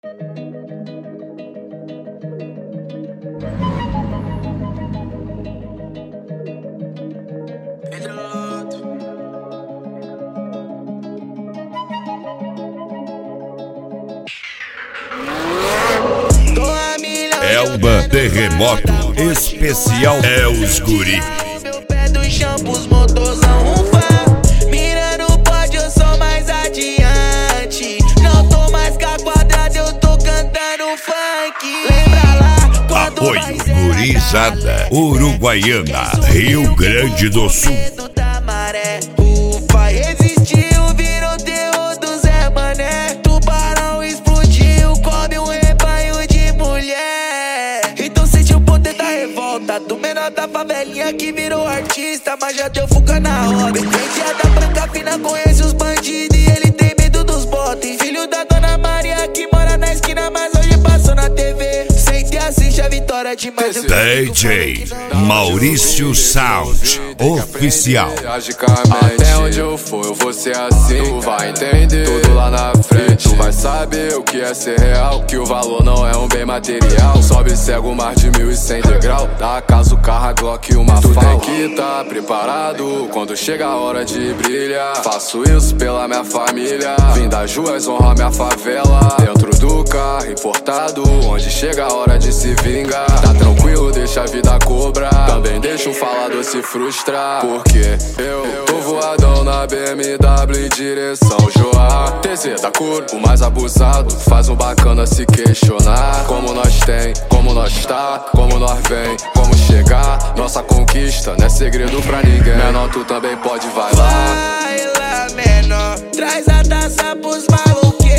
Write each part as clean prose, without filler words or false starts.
Elba Terremoto especial é os guri. Meu pé dos shampoos, motorzão ufa. Mira no pódio, eu sou mais adiante. Não tô mais com a quadrada, eu tô cantando funk. Lembra lá quando Apoio Gurizada Uruguaiana, Rio Grande do Sul. Da maré, ufa, resistiu, virou terror do Zé Mané. Tubarão explodiu, come um rebanho de mulher. Então sente o poder da revolta, do menor da favelinha que virou artista, mas já deu fuga na roda. Entendia da branca fina, conhece os bandidos e ele tem medo dos botes. Filho da Dona Maria que mora na esquina, mas hoje passou na TV. Sente e assiste a vitória de mais um DJ Maurício Sound Oficial. Até onde eu for, eu vou ser assim. Tu vai entender tudo lá na frente. Tu vai saber o que é ser real, que o valor não é um bem material. Sobe cego mais de 1100 degrau. Da casa o carro, a Glock e uma FAL. Tu tem que tá preparado quando chega a hora de brilhar. Faço isso pela minha família. Vim das ruas honrar minha favela. Dentro do carro importado, onde chega a hora de se vingar. Tá tranquilo, deixa a vida cobrar. Também deixa o falador se frustrar, porque eu tô voadão na BMW em direção Joá. TZ da cor, o mais abusado, faz um bacana se questionar. Como nós tem, como nós tá, como nós vem, como chegar. Nossa conquista não é segredo pra ninguém. Menor, tu também pode, vai lá. Vai lá, menor, traz a taça pros maluqueiros.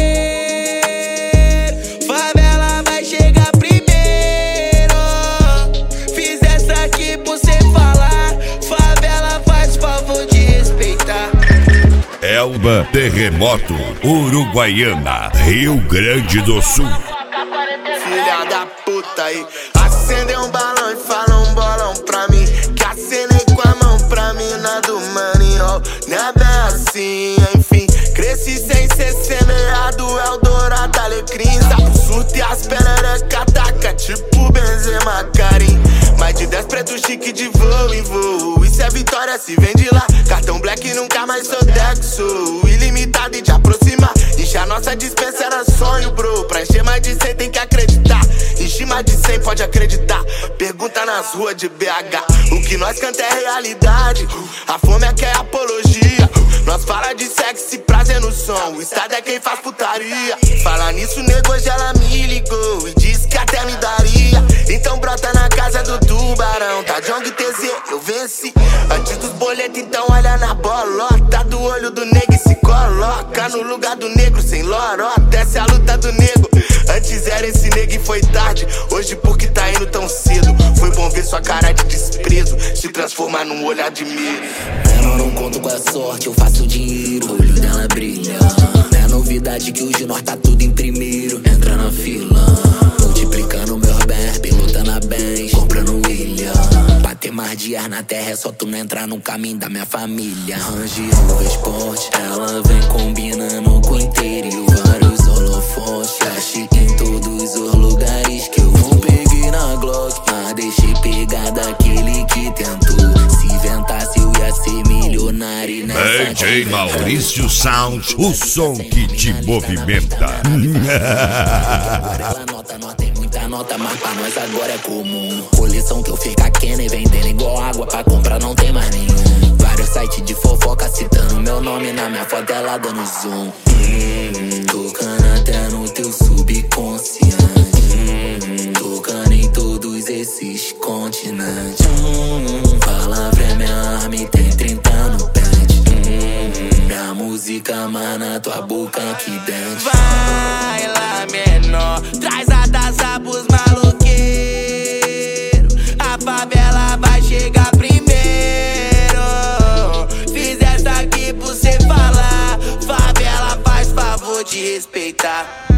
Favela vai chegar primeiro. Fiz essa aqui por cê falar. Favela faz favor de respeitar. Elba Terremoto Uruguaiana, Rio Grande do Sul. Filha da puta aí, acendeu um balão e fala um bolão pra mim. Que acenei com a mão pra mina do money, oh. Não é bem assim, enfim. Cresci sem ser semeado, Eldorado, alecrim. Sapo surto e as perereca ataca, tipo Benzema, Karim. Mais de 10 preto chique de voo em voo. Isso é vitória, se vende lá. Cartão black, nunca mais sou Dexo. Ilimitado e de aproximar. Encher a nossa dispensa era sonho, bro. Pra encher mais de 100 tem que acreditar. Encher mais de 100 pode acreditar. Pergunta nas ruas de BH. O que nós canta é realidade. A fome aqui é apologia. Nós fala de sexo e prazer no som. O estado é quem faz putaria. Fala nisso, nego, hoje ela me ligou e disse que até me daria. Então brota na casa do tubarão. Tá Jong TZ, eu venci. Antes dos boletos, então olha na bolota do olho do nego e se coloca no lugar do negro sem lorota. Essa é a luta do nego. Antes era esse nego e foi tarde. Hoje porque tá indo tão cedo. Foi bom ver sua cara de desprezo se transformar num olhar de medo. Eu não conto com a sorte, eu faço dinheiro. O olho dela brilha. Não é novidade que hoje nós tá tudo em primeiro. Entra na fila, multiplicando meu bem, pilotando a bens, comprando ilha. Pra ter mais dias na terra é só tu não entrar no caminho da minha família. Range Rover Sport, ela vem combinando com o interior. Vários holofotes, flash em todos os lugares que eu vou. Peguei na Glock, mas deixei pegar daquele que tentou. Se inventasse eu ia ser milionário nessa DJ Maurício Sound, o som que te movimenta. Ela nota, nós tem muita nota, mas pra nós agora é comum. Coleção que eu fica Kenny, vendendo igual água, pra comprar não tem mais nenhum. Vários sites de fofoca citando meu nome na minha foto, ela dando zoom. Tocando até no teu subconsciente. Tocando em todos esses continentes. Palavra é minha arma e tem 30 no pente. Minha música, mas na tua boca que dente. Vai lá, menor, traz a taça pros maluqueiros. A favela vai chegar primeiro. Fiz essa aqui por cê falar. Favela faz favor de respeitar.